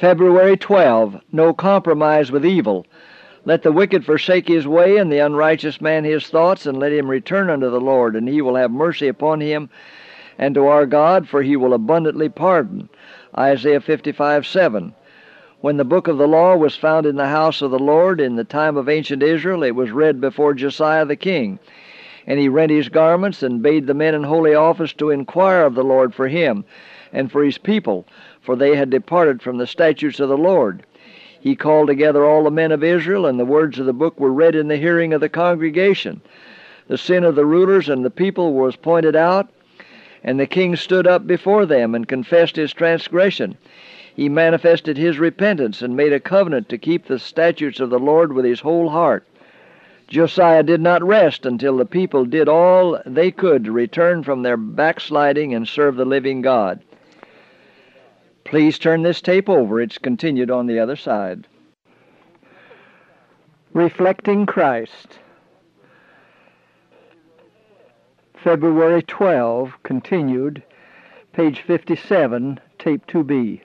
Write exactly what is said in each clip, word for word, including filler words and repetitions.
February twelfth. No compromise with evil. Let the wicked forsake his way, and the unrighteous man his thoughts, and let him return unto the Lord, and he will have mercy upon him, and to our God, for he will abundantly pardon. Isaiah fifty-five seven. When the book of the law was found in the house of the Lord in the time of ancient Israel, it was read before Josiah the king. And he rent his garments, and bade the men in holy office to inquire of the Lord for him, and for his people, for they had departed from the statutes of the Lord. He called together all the men of Israel, and the words of the book were read in the hearing of the congregation. The sin of the rulers and the people was pointed out, and the king stood up before them and confessed his transgression. He manifested his repentance and made a covenant to keep the statutes of the Lord with his whole heart. Josiah did not rest until the people did all they could to return from their backsliding and serve the living God. Please turn this tape over. It's continued on the other side. Reflecting Christ. February twelfth, continued, page fifty-seven, tape two B.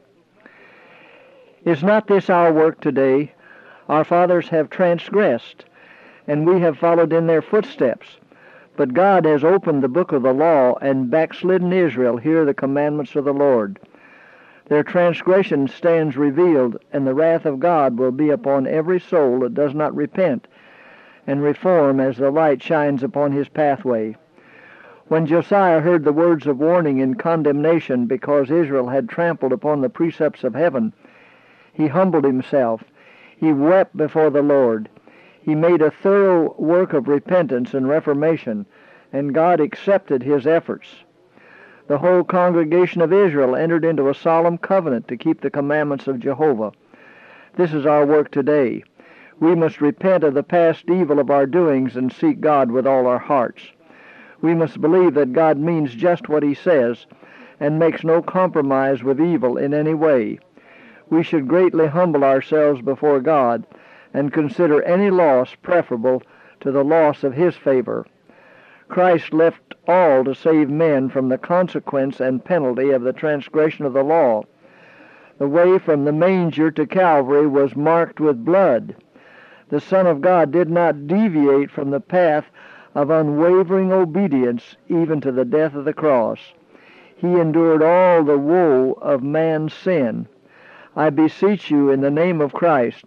Is not this our work today? Our fathers have transgressed, and we have followed in their footsteps. But God has opened the book of the law, and backslidden Israel hear the commandments of the Lord. Their transgression stands revealed, and the wrath of God will be upon every soul that does not repent and reform as the light shines upon his pathway. When Josiah heard the words of warning and condemnation because Israel had trampled upon the precepts of heaven, he humbled himself. He wept before the Lord. He made a thorough work of repentance and reformation, and God accepted his efforts. The whole congregation of Israel entered into a solemn covenant to keep the commandments of Jehovah. This is our work today. We must repent of the past evil of our doings and seek God with all our hearts. We must believe that God means just what he says and makes no compromise with evil in any way. We should greatly humble ourselves before God and consider any loss preferable to the loss of his favor. Christ left all to save men from the consequence and penalty of the transgression of the law. The way from the manger to Calvary was marked with blood. The Son of God did not deviate from the path of unwavering obedience even to the death of the cross. He endured all the woe of man's sin. I beseech you in the name of Christ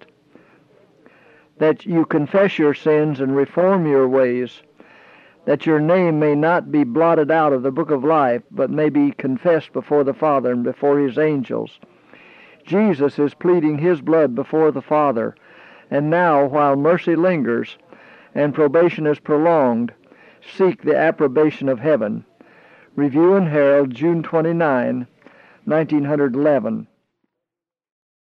that you confess your sins and reform your ways, that your name may not be blotted out of the book of life, but may be confessed before the Father and before his angels. Jesus is pleading his blood before the Father, and now, while mercy lingers and probation is prolonged, seek the approbation of heaven. Review and Herald, June twenty-ninth, nineteen eleven.